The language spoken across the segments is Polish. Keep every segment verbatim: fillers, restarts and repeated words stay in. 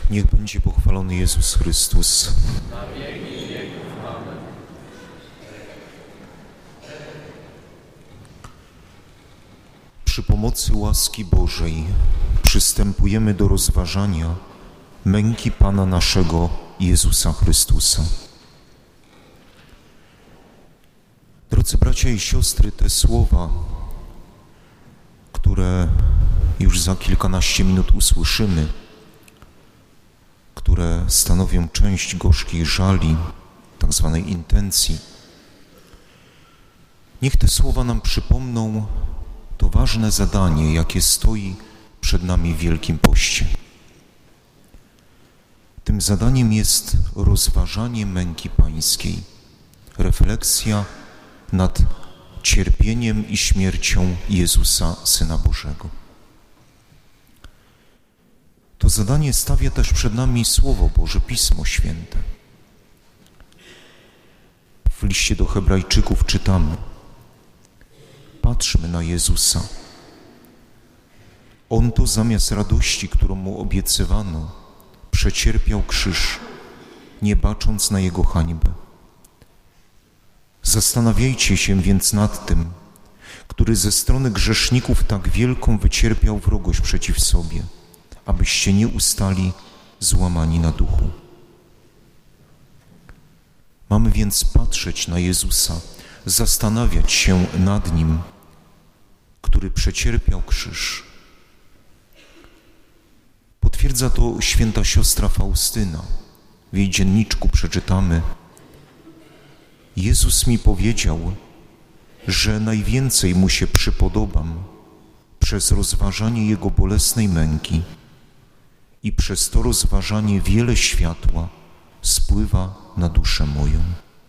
Niech będzie pochwalony Jezus Chrystus. Na wieki wieków. Amen. Przy pomocy łaski Bożej przystępujemy do rozważania męki Pana naszego Jezusa Chrystusa. Drodzy bracia i siostry, te słowa, które już za kilkanaście minut usłyszymy, które stanowią część gorzkiej żali, tak zwanej intencji, niech te słowa nam przypomną to ważne zadanie, jakie stoi przed nami w Wielkim Poście. Tym zadaniem jest rozważanie męki Pańskiej, refleksja nad cierpieniem i śmiercią Jezusa, Syna Bożego. To zadanie stawia też przed nami Słowo Boże, Pismo Święte. W liście do Hebrajczyków czytamy: patrzmy na Jezusa. On to zamiast radości, którą Mu obiecywano, przecierpiał krzyż, nie bacząc na Jego hańbę. Zastanawiajcie się więc nad tym, który ze strony grzeszników tak wielką wycierpiał wrogość przeciw sobie, abyście nie ustali złamani na duchu. Mamy więc patrzeć na Jezusa, zastanawiać się nad Nim, który przecierpiał krzyż. Potwierdza to święta siostra Faustyna. W jej dzienniczku przeczytamy: Jezus mi powiedział, że najwięcej Mu się przypodobam przez rozważanie Jego bolesnej męki i przez to rozważanie wiele światła spływa na duszę moją.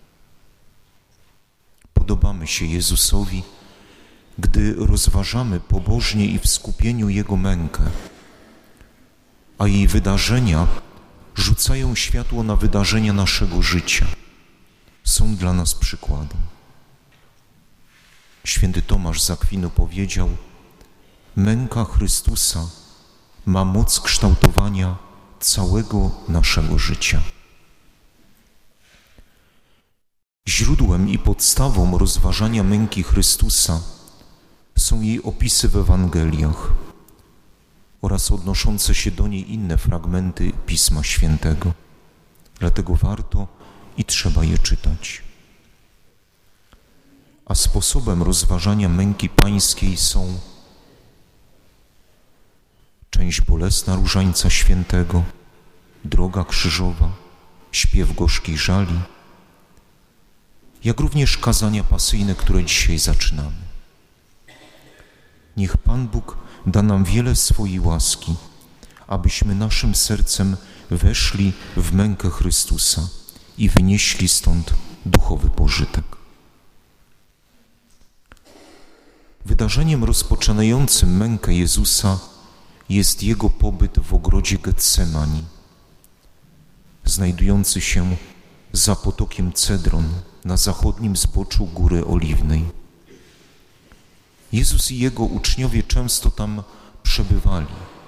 Podobamy się Jezusowi, gdy rozważamy pobożnie i w skupieniu Jego mękę, a jej wydarzenia rzucają światło na wydarzenia naszego życia. Są dla nas przykładem. Święty Tomasz z Akwinu powiedział: męka Chrystusa ma moc kształtowania całego naszego życia. Źródłem i podstawą rozważania męki Chrystusa są jej opisy w Ewangeliach oraz odnoszące się do niej inne fragmenty Pisma Świętego. Dlatego warto i trzeba je czytać. A sposobem rozważania męki Pańskiej są część bolesna Różańca Świętego, droga krzyżowa, śpiew gorzkiej żali, jak również kazania pasyjne, które dzisiaj zaczynamy. Niech Pan Bóg da nam wiele swojej łaski, abyśmy naszym sercem weszli w mękę Chrystusa i wynieśli stąd duchowy pożytek. Wydarzeniem rozpoczynającym mękę Jezusa jest Jego pobyt w ogrodzie Getsemani, znajdujący się za potokiem Cedron na zachodnim zboczu Góry Oliwnej. Jezus i Jego uczniowie często tam przebywali.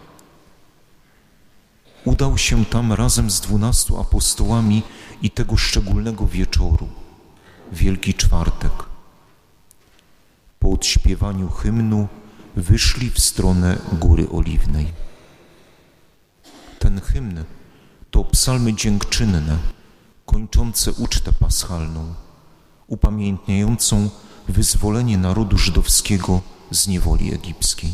Udał się tam razem z dwunastu apostołami i tego szczególnego wieczoru, Wielki Czwartek. Po odśpiewaniu hymnu wyszli w stronę Góry Oliwnej. Ten hymn to psalmy dziękczynne, kończące ucztę paschalną, upamiętniającą wyzwolenie narodu żydowskiego z niewoli egipskiej.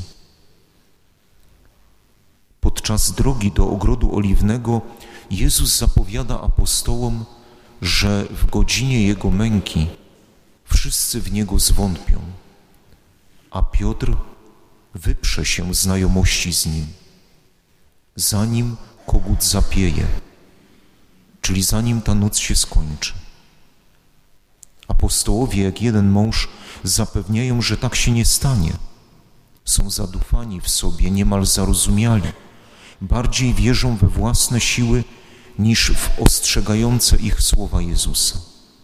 Podczas drogi do ogrodu oliwnego Jezus zapowiada apostołom, że w godzinie Jego męki wszyscy w Niego zwątpią, a Piotr wyprze się znajomości z Nim, zanim kogut zapieje, czyli zanim ta noc się skończy. Apostołowie jak jeden mąż zapewniają, że tak się nie stanie. Są zadufani w sobie, niemal zarozumiali. Bardziej wierzą we własne siły niż w ostrzegające ich słowa Jezusa.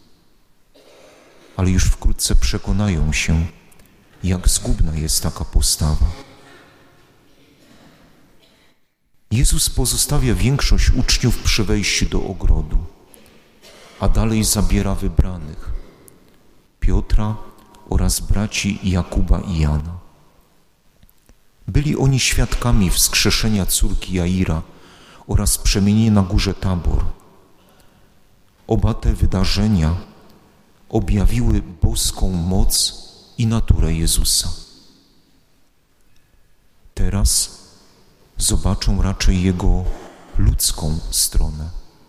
Ale już wkrótce przekonają się, jak zgubna jest taka postawa. Jezus pozostawia większość uczniów przy wejściu do ogrodu, a dalej zabiera wybranych, Piotra oraz braci Jakuba i Jana. Byli oni świadkami wskrzeszenia córki Jaira oraz przemienienia na górze Tabor. Oba te wydarzenia objawiły boską moc i naturę Jezusa. Teraz zobaczą raczej Jego ludzką stronę.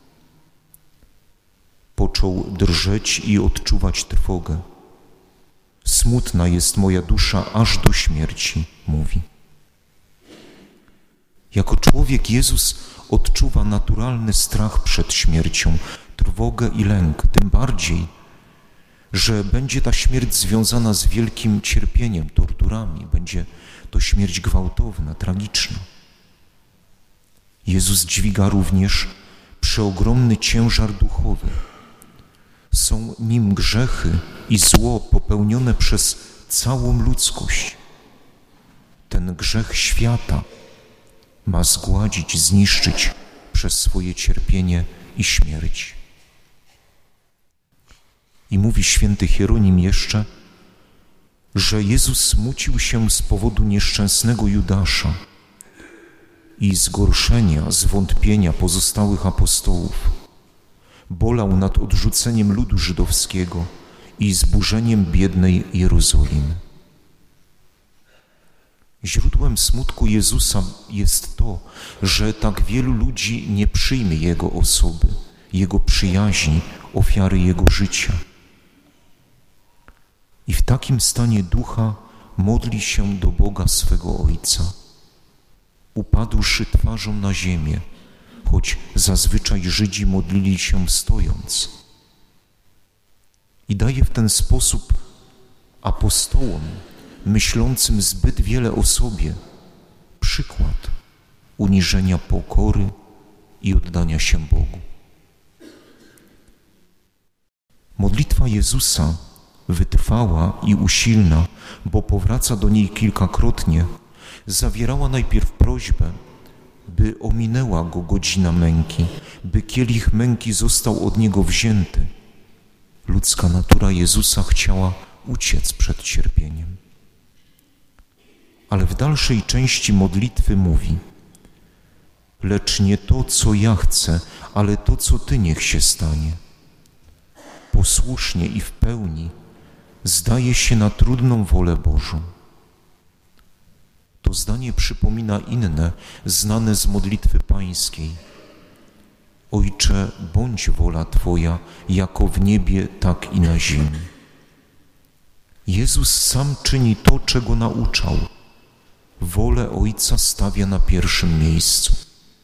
Począł drżeć i odczuwać trwogę. Smutna jest moja dusza aż do śmierci, mówi. Jako człowiek Jezus odczuwa naturalny strach przed śmiercią, trwogę i lęk, tym bardziej, że będzie ta śmierć związana z wielkim cierpieniem, torturami. Będzie to śmierć gwałtowna, tragiczna. Jezus dźwiga również przeogromny ciężar duchowy. Są nim grzechy i zło popełnione przez całą ludzkość. Ten grzech świata ma zgładzić, zniszczyć przez swoje cierpienie i śmierć. I mówi święty Hieronim jeszcze, że Jezus smucił się z powodu nieszczęsnego Judasza i zgorszenia, zwątpienia pozostałych apostołów. Bolał nad odrzuceniem ludu żydowskiego i zburzeniem biednej Jerozolimy. Źródłem smutku Jezusa jest to, że tak wielu ludzi nie przyjmie Jego osoby, Jego przyjaźni, ofiary Jego życia. I w takim stanie ducha modli się do Boga swego Ojca, upadłszy twarzą na ziemię, choć zazwyczaj Żydzi modlili się stojąc. I daje w ten sposób apostołom, myślącym zbyt wiele o sobie, przykład uniżenia pokory i oddania się Bogu. Modlitwa Jezusa, wytrwała i usilna, bo powraca do niej kilkakrotnie, zawierała najpierw prośbę, by ominęła go godzina męki, by kielich męki został od niego wzięty. Ludzka natura Jezusa chciała uciec przed cierpieniem. Ale w dalszej części modlitwy mówi: lecz nie to, co ja chcę, ale to, co Ty niech się stanie. Posłusznie i w pełni zdaje się na trudną wolę Bożą. To zdanie przypomina inne, znane z modlitwy pańskiej. Ojcze, bądź wola Twoja, jako w niebie, tak i na ziemi. Jezus sam czyni to, czego nauczał. Wolę Ojca stawia na pierwszym miejscu.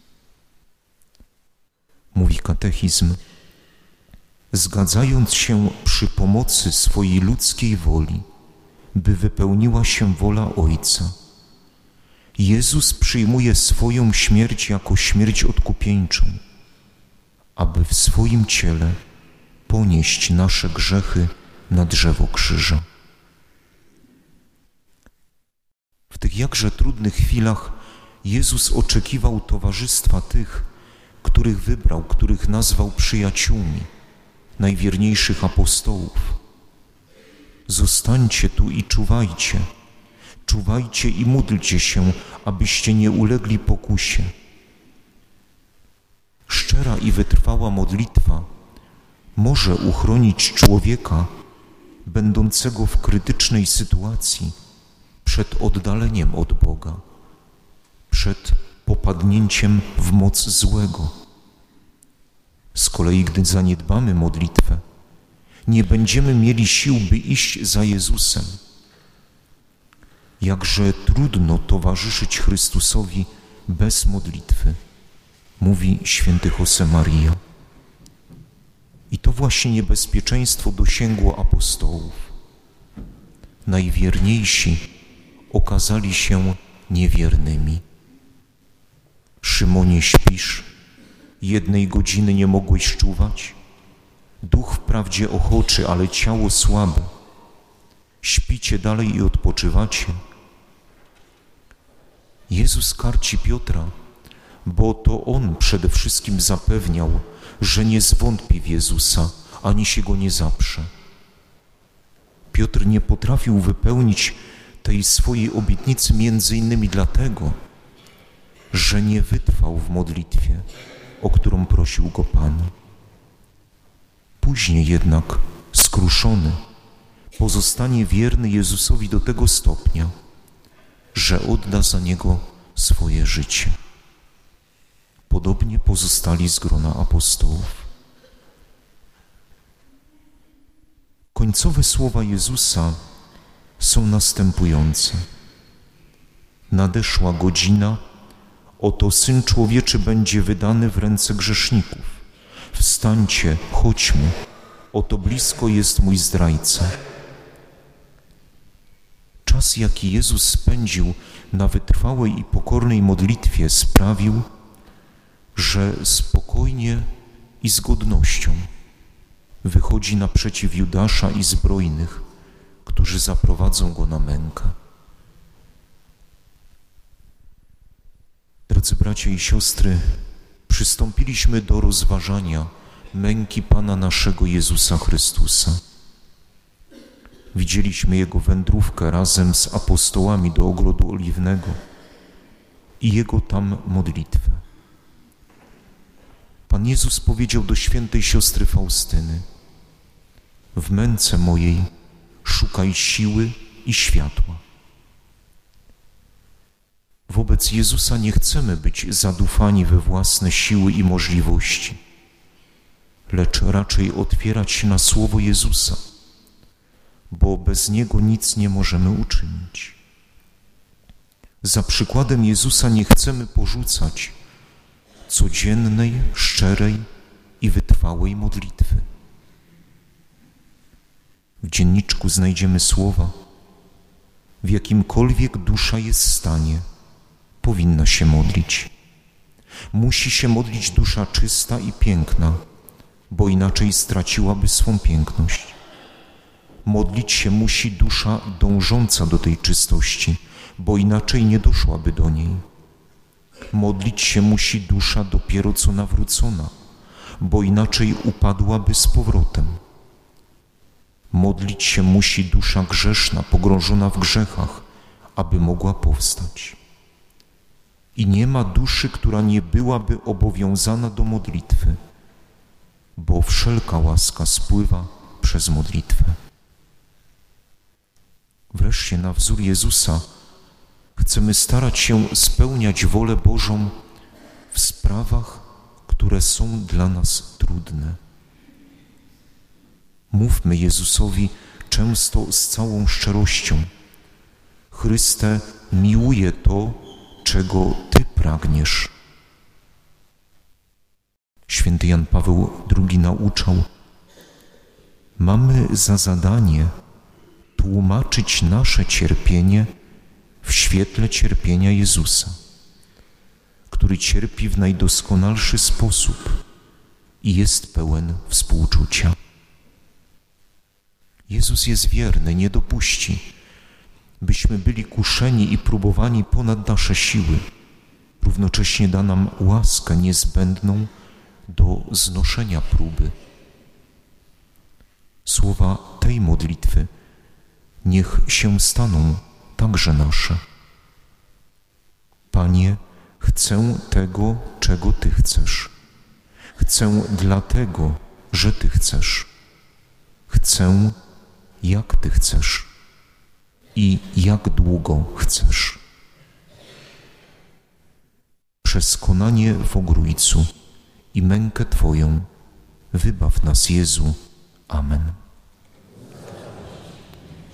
Mówi katechizm: zgadzając się przy pomocy swojej ludzkiej woli, by wypełniła się wola Ojca, Jezus przyjmuje swoją śmierć jako śmierć odkupieńczą, aby w swoim ciele ponieść nasze grzechy na drzewo krzyża. W tych jakże trudnych chwilach Jezus oczekiwał towarzystwa tych, których wybrał, których nazwał przyjaciółmi, najwierniejszych apostołów. Zostańcie tu i czuwajcie, czuwajcie i módlcie się, abyście nie ulegli pokusie. Szczera i wytrwała modlitwa może uchronić człowieka będącego w krytycznej sytuacji przed oddaleniem od Boga, przed popadnięciem w moc złego. Z kolei, gdy zaniedbamy modlitwę, nie będziemy mieli sił, by iść za Jezusem. Jakże trudno towarzyszyć Chrystusowi bez modlitwy, mówi święty Josemaria. I to właśnie niebezpieczeństwo dosięgło apostołów. Najwierniejsi okazali się niewiernymi. Szymonie, śpisz? Jednej godziny nie mogłeś czuwać? Duch wprawdzie ochoczy, ale ciało słabe. Śpicie dalej i odpoczywacie? Jezus karci Piotra, bo to On przede wszystkim zapewniał, że nie zwątpi w Jezusa, ani się Go nie zaprze. Piotr nie potrafił wypełnić tej swojej obietnicy między innymi dlatego, że nie wytrwał w modlitwie, o którą prosił go Pan. Później jednak, skruszony, pozostanie wierny Jezusowi do tego stopnia, że odda za Niego swoje życie. Podobnie pozostali z grona apostołów. Końcowe słowa Jezusa są następujące. Nadeszła godzina, oto Syn Człowieczy będzie wydany w ręce grzeszników. Wstańcie, chodźmy, oto blisko jest mój zdrajca. Czas, jaki Jezus spędził na wytrwałej i pokornej modlitwie, sprawił, że spokojnie i z godnością wychodzi naprzeciw Judasza i zbrojnych, którzy zaprowadzą go na mękę. Drodzy bracia i siostry, przystąpiliśmy do rozważania męki Pana naszego Jezusa Chrystusa. Widzieliśmy Jego wędrówkę razem z apostołami do Ogrodu Oliwnego i Jego tam modlitwę. Pan Jezus powiedział do świętej siostry Faustyny: w męce mojej szukaj siły i światła. Wobec Jezusa nie chcemy być zadufani we własne siły i możliwości, lecz raczej otwierać się na słowo Jezusa, bo bez Niego nic nie możemy uczynić. Za przykładem Jezusa nie chcemy porzucać codziennej, szczerej i wytrwałej modlitwy. W dzienniczku znajdziemy słowa: w jakimkolwiek dusza jest w stanie, powinna się modlić. Musi się modlić dusza czysta i piękna, bo inaczej straciłaby swą piękność. Modlić się musi dusza dążąca do tej czystości, bo inaczej nie doszłaby do niej. Modlić się musi dusza dopiero co nawrócona, bo inaczej upadłaby z powrotem. Modlić się musi dusza grzeszna, pogrążona w grzechach, aby mogła powstać. I nie ma duszy, która nie byłaby obowiązana do modlitwy, bo wszelka łaska spływa przez modlitwę. Wreszcie na wzór Jezusa chcemy starać się spełniać wolę Bożą w sprawach, które są dla nas trudne. Mówmy Jezusowi często z całą szczerością: Chryste, miłuję to, czego Ty pragniesz. Święty Jan Paweł drugi nauczał: mamy za zadanie tłumaczyć nasze cierpienie w świetle cierpienia Jezusa, który cierpi w najdoskonalszy sposób i jest pełen współczucia. Jezus jest wierny, nie dopuści, byśmy byli kuszeni i próbowani ponad nasze siły. Równocześnie da nam łaskę niezbędną do znoszenia próby. Słowa tej modlitwy niech się staną także nasze. Panie, chcę tego, czego Ty chcesz. Chcę dlatego, że Ty chcesz. Chcę, jak Ty chcesz i jak długo chcesz. Przez konanie w Ogrójcu i mękę Twoją wybaw nas, Jezu. Amen.